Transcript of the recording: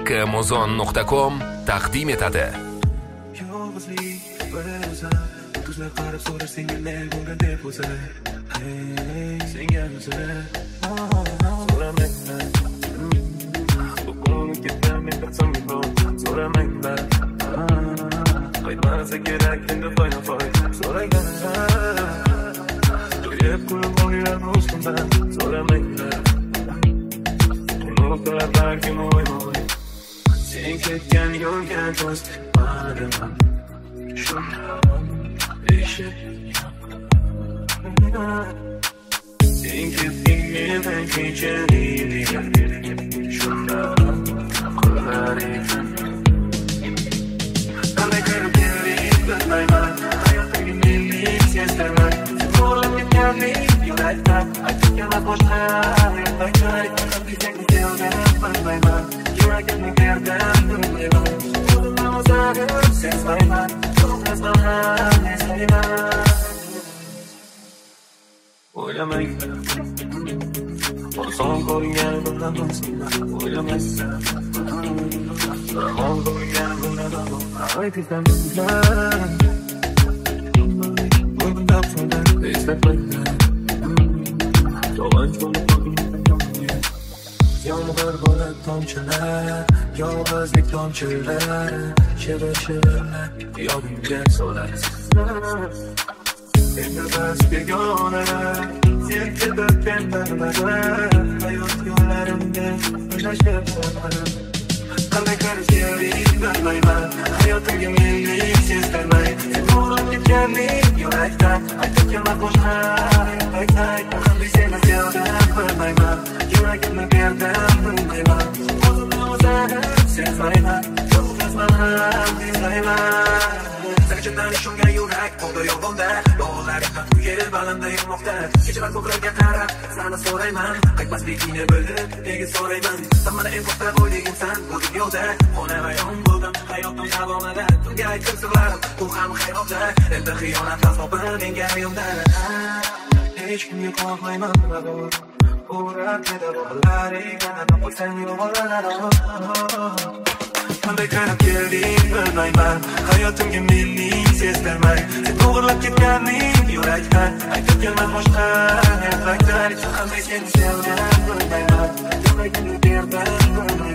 haqqimuzon.com taqdim etadi. Yolg'izlik bir o'zim, tuzlar qarab so'rar senga ne bo'lgan deb o'zi. Hey, senga o'zi. So'ramayman. Bu ko'nglim ketgan men qilsam so'ramayman. Qaytmasa kerak endi foy so'ragan. Yeb kulib o'ylar ustimdan so'ramayman. Unutlar balkim o'ymoy. Sen ketgan yo'lga do'st ma'lum. Shundan eshit. Sen ketding mendan kechiring. Shundan qo'llar ekan. Qanday qilib bilmayman. Hayotimga mening sezdirmay. To'g'rilab ketganing yurakdan. Aytgan boshqa aytmay. Qanday seni sevdim bilmayman. Yuragimni berdim bilmayman. O'zimni o'zim sezmayman. To'g'risman eslayman. O'ylamayman. Oson ko'rgan bundan do'stman. O'ylamaysan. Ramon ko'rgan bundan do'stman. Aytsan bizlar. Bundan sonra eslayman. Yolg'on yomg'ir bo'lib tomchilar, yolg'izlik tomchilari, shirin-shirinlar yodimga solasiz. Endi biz begonalar, sen ketib men bilmadim, hayot yo'llarimda o'ylashib qolmadim. Qanday qilib sevdim bilmayman, hayotimga mening sezdirmay, sen to'g'rilab ketganing yurakdan, aytib kelmas boshqa aytay, qanday seni sevdim bilmayman. Yuragimni berdim bilmayman. O'zimni o'zim sezmayman. To'g'risman eslayman. Sakchindan ishongan yurak bo'ldi yolg'onda. Yolg'onlarimdan quyib balandda yurmoqda. Kechalar ko'klarga qarab seni so'rayman. Qaytmasligingni bilib nega so'rayman. Sen meni eng katta o'yligimsan bu dunyoda. Xonayon bo'ldim hayotim davomida. Tunga aytdim sirlarim bu ham xayolda. Endi xiyonat azobi menga yonda. Hech kimga qo'rqmayman baribir. Uğrakeda boğaları kanada koysan yollarına. Qanday qilib kelding bilmayman. Hayotimga mening sezdirmay. Sen to'g'rilab ketganing yurakdan. Aytib kelmas boshqa gaplar. Qanday seni sevdim bilmayman. Yuragimni berdim bilmayman.